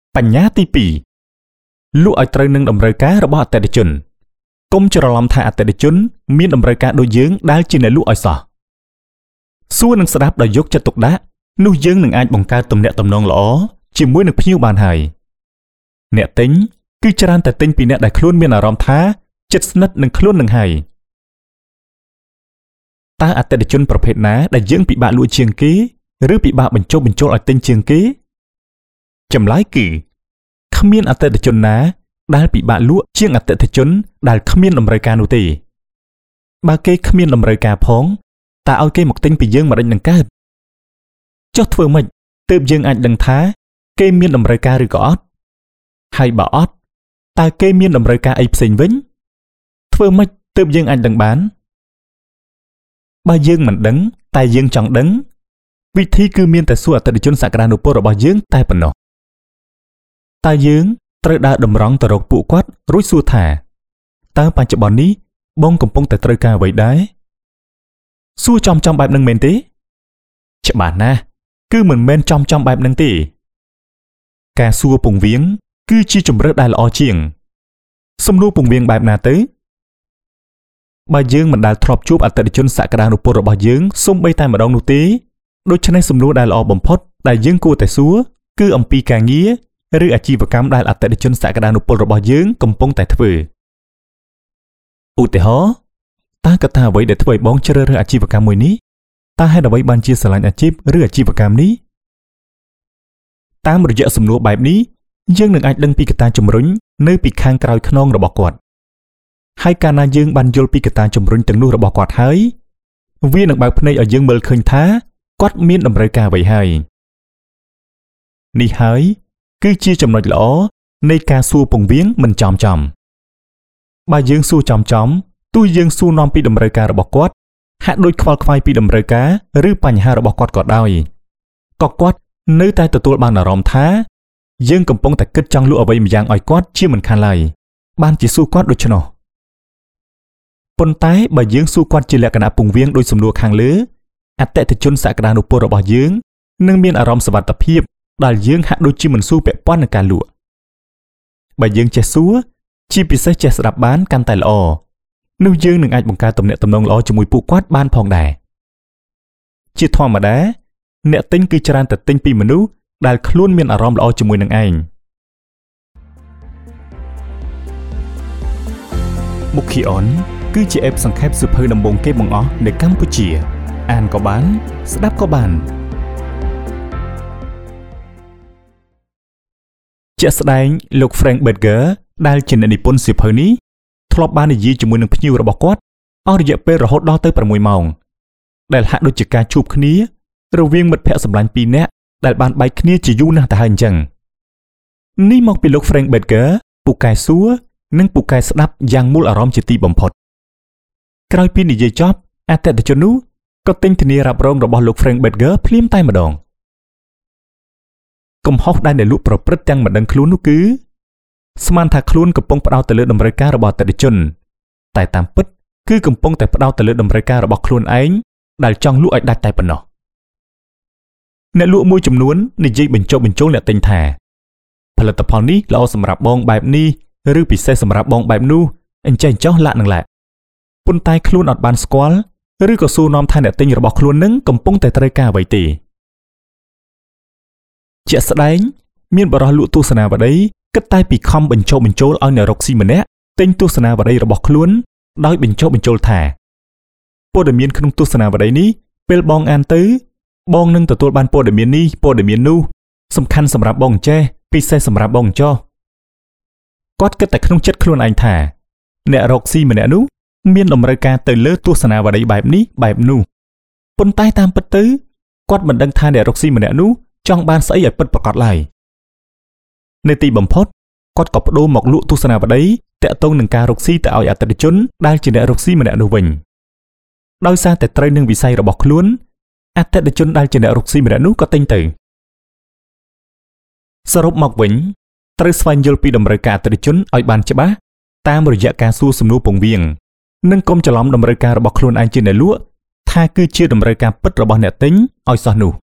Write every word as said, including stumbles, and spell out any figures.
បញ្ញាទីពីរលក់ឲ្យត្រូវនឹងតម្រូវការរបស់អតិថិជនកុំច្រឡំថាអតិថិជនមានតម្រូវការដូចយើងដែលជាអ្នកលក់ឲ្យសោះសួរនឹងស្ដាប់ដោយយកចិត្តទុកដាក់នោះយើងនឹងអាចបង្កើតទំនាក់ទំនងល្អជាមួយនឹងភ្ញៀវបានហើយអ្នកទិញគឺច្រើនតែទិញពីអ្នកដែលខ្លួនមានអារម្មណ៍ថាចិត្តស្និទ្ធនឹងខ្លួននឹងហើយតើអតិថិជនប្រភេទណាដែលយើងពិបាកលក់ជាងគេឬពិបាកបញ្ចុះបញ្ចូលឲ្យទិញជាងគេចម្លើយគឺគ្មានអតិថិជនណាដែលពិបាកលក់ជាងអតិថិជនដែលគ្មានតម្រូវការនោះទេបើគេគ្មានតម្រូវការផងតើឲ្យគេមកទិញពីយើងមិនដេចនឹងកើតចុះធ្វើម៉េចទើបយើងអាចដឹងថាគេមានតម្រូវការឬក៏អត់ហើយបើអត់តើគេមានតម្រូវការអីផ្សេងវិញធ្វើម៉េចទើបយើងអាចដឹងបានបើយើងមិនដឹងតែយើងចង់ដឹងវិធីគឺមានតែសួរអតិថិជនសក្តានុពលរបស់យើងតែប៉ុណ្ណោះតើយើងត្រូវដើរតម្រង់ទៅរកពួកគាត់រួចសួរថាតើបច្ចុប្បន្ននេះបងកំពុងតែត្រូវការអ្វីដែរសួរចំចំបែបនឹងមែនទេច្បាស់ណាស់គឺមិនមែនចំចំបែបនឹងទេការសួរពងវៀងគឺជាជម្រើសដែលល្អជាងសំណួរពងវៀងបែបណាទៅបើយើងមិនដែលធ្លាប់ជួបអតិថិជនសក្តានុពលរបស់យើងសូម្បីតែម្ដងនោះទេដូច្នេះសំណួរដែលល្អបំផុតដែលយើងគួរតែសួរគឺអំពីការងារឬអាជីវកម្មដែលអតិថិជនសក្តានុពលរបស់យើងកំពុងតែធ្វើឧទាហរណ៍តើកត្តាអ្វីដែលធ្វើឲ្យបងជ្រើសរើសអាជីវកម្មមួយនេះតើហេតុអ្វីបានជាស្រឡាញ់អាជីពឬអាជីវកម្មនេះតាមរយៈសំណួរបែបនេះយើងនឹងអាចដឹងពីកត្តាជំរុញនៅពីខាងក្រោយខ្នងរបស់គាត់ហើយកាលណាយើងបានយល់ពីកត្តាជំរុញទាំងនោះរបស់គាត់ហើយវានឹងបើកភ្នែកឲ្យយើងមើលឃើញថាគាត់មានតម្រូវការអ្វីហើយនេះហើយគឺជាចំណុចល្អនៃការសួរពងវៀងមិនចំចំបើយើងសួរចំចំទោះយើងសួរនាំពីតម្រូវការរបស់គាត់ហាក់ដូចខ្វល់ខ្វាយពីតម្រូវការឬបញ្ហារបស់គាត់ក៏ដោយក៏គាត់នៅតែទទួលបានអារម្មណ៍ថាយើងកំពុងតែគិតចង់លក់អ្វីម្យ៉ាងឲ្យគាត់ជាមិនខានឡើយបានជាសួរគាត់ដូច្នោះប៉ុន្តែបើយើងសួរគាត់ជាលក្ខណៈពងវៀងដោយសំណួរខាងលើអតិថិជនសក្តានុពលរបស់យើងនឹងមានអារម្មណ៍សុវត្ថិភាពដែលយើងហាក់ដូចជាមិនសួរពាក់ព័ន្ធនឹងការលក់បើយើងចេះសួរជាពិសេសចេះស្ដាប់បានកាន់តែល្អនោះយើងនឹងអាចបង្កើតទំនាក់ទំនងល្អជាមួយពួកគាត់បានផងដែរជាធម្មតាអ្នកទិញគឺច្រើនតែទិញពីមនុស្សដែលខ្លួនមានអារម្មណ៍ល្អជាមួយនឹងឯងមុខីអនគឺជាអេបសង្ខេបសៀវភៅដំបូងគេបង្អស់នៅកម្ពុជាអានក៏បានស្ដាប់ក៏បានជាក់ស្ដែងលោក Frank Bettger ដែលជាអ្នកនិពន្ធសៀវភៅនេះធ្លាប់បាននិយាយជាមួយនឹងភ្ញៀវរបស់គាត់អស់រយៈពេលរហូតដល់ទៅប្រាំមួយម៉ោងដែលហាក់ដូចជាការជួបគ្នារវាងមិត្តភក្តិសម្លាញ់ពីរនាក់ដែលបានបែកគ្នាជាយូរណាស់ទៅហើយអញ្ចឹងនេះមកពីលោក Frank Bettger ពូកែសួរនិងពូកែស្ដាប់យ៉ាងមូលអារម្មណ៍ជាទីបំផុតក្រោយពីនិយាយចប់អតិថិជននោះក៏ទិញធានារ៉ាប់រងរបស់លោក Frank Bettger ភ្លាមតែម្ដងកំហុសដែលអ្នកលក់ប្រព្រឹត្តទាំងមិនដឹងខ្លួននោះគឺស្មានថាខ្លួនកំពុងផ្ដោតទៅលើតម្រូវការរបស់អតិថិជនតែតាមពិតគឺកំពុងតែផ្ដោតទៅលើតម្រូវការរបស់ខ្លួនឯងដែលចង់លក់ឲ្យដាច់តែប៉ុណ្ណោះអ្នកលក់មួយចំនួននិយាយបញ្ចុះបញ្ចូលអ្នកទិញថាផលិតផលនេះល្អសម្រាប់បងបែបនេះឬពិសេសសម្រាប់បងបែបនោះអញ្ចឹងចុះលាក់នឹងលាក់ប៉ុន្តែខ្លួនអត់បានស្គាល់ឬក៏សួរនាំថាអ្នកទិញរបស់ខ្លួននឹងកំពុងតែត្រូវការអ្វីទេជាក់ស្ដែងមានបរិះលក់ទស្សនាវដ្តីគិតតែពីខំបញ្ចុះបញ្ចូលឲ្យអ្នករកស៊ីម្នាក់ទិញទស្សនាវដ្តីរបស់ខ្លួនដោយបញ្ចុះបញ្ចូលថាព័ត៌មានក្នុងទស្សនាវដ្តីនេះពេលបងអានទៅបងនឹងទទួលបានព័ត៌មាននេះព័ត៌មាននោះសំខាន់សម្រាប់បងចេះពិសេសសម្រាប់បងចុះគាត់គិតតែក្នុងចិត្តខ្លួនឯងថាអ្នករកស៊ីម្នាក់នោះមានតម្រូវការទៅលើទស្សនាវដ្តីបែបនេះបែបនោះប៉ុន្តែតាមពិតទៅគាត់មិនដឹងថាអ្នករកស៊ីម្នាក់នោះចង់បានស្អីឲ្យពិតប្រាកដឡើយនៅទីបំផុតគាត់ក៏បដូរមកលក់ទស្សនាវដ្តីតាក់ទងនឹងការរកស៊ីទៅឲ្យអតិថិជនដែលជាអ្នករកស៊ីម្នាក់នោះវិញដោយសារតែត្រូវនឹងវិស័យរបស់ខ្លួនអតិថិជនដែលជាអ្នករកស៊ីម្នាក់នោះក៏ទិញទៅសរុបមកវិញត្រូវស្វែងយល់ពីតម្រូវការអតិថិជនឲ្យបានច្បាស់តាមរយៈការសួរសំណួរពងវៀងនិងកុំច្រឡំតម្រូវការរបស់ខ្លួនឯងជាអ្នកលក់ថាគឺជាតម្រូវការពិតរបស់អ្នកទិញឲ្យសោះនោះ